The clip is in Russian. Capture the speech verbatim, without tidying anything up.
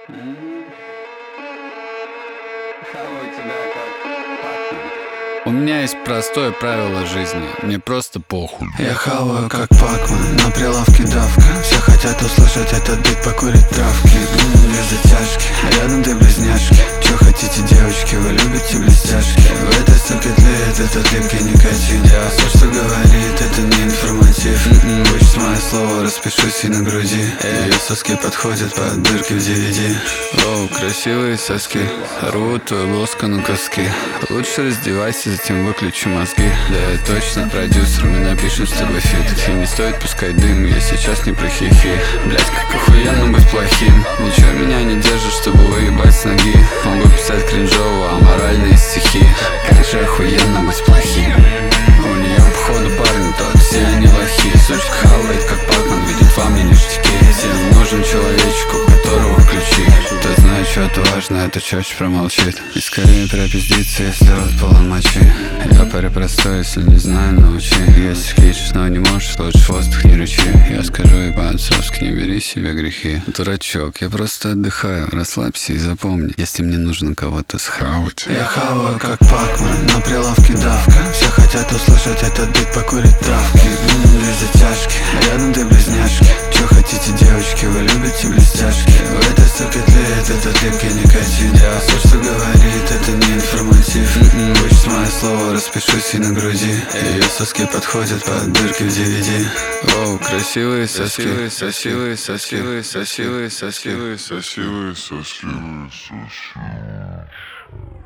М. Хаваю тебя как Пакман. У меня есть простое правило жизни. Мне просто похуй. Я хаваю как Пакман, на прилавке давка. Все хотят услышать этот бит, покурить травки. М, без затяжки, рядом ты близняшки. Чё хотите, девочки, вы любите блестяшки? В этой суке тлеет этот липкий никотин. Я все, что говорит, это не информатив. Хочешь мое слово, распишусь и на груди. Ее соски подходят под дырки в ди ви ди. Оу, красивые соски, рвут твою лоску на куски. Лучше раздевайся, затем выключи мозги. Да я точно продюсер, мы напишем с тобой фит. И не стоит пускать дым, я сейчас не про хихи. Блять, как охуенно быть плохим. Ничего меня не держит, чтобы выебать с ноги. Могу писать кринжово, аморальные стихи. Как же охуенно быть плохим. У нее походу парни, тот все они лохи. Сучка хавает как Пакман, видит во мне ништяки. Всем нужен человечек, у которого ключи. Кто знает что-то важное, это чаще промолчит. И скорее пропиздится, если рот полон мочи. Я парень простой, если не знаю, научи. Если хочешь, но не можешь, лучше воздух не рычи. Я скажу и по-отцовски, не бери себе грехи. Дурачок, я просто отдыхаю, расслабься и запомни, если мне нужно кого-то схавать. Я хаваю как Пакман, на прилавке давка. Все хотят услышать этот бит, покурить травки. М, без затяжки, рядом ты близняшки. Чё хотите, девочки, вы любите блестяшки? В этой суке тлеет этот липкий никотин. Я все, что говорит, это не информатив. Хочешь мое слово, распишусь и на груди. Ее соски подходят под дырки в ди ви ди. Оу, красивые соски, красивые соски, красивые соски, красивые соски. Красивые соски.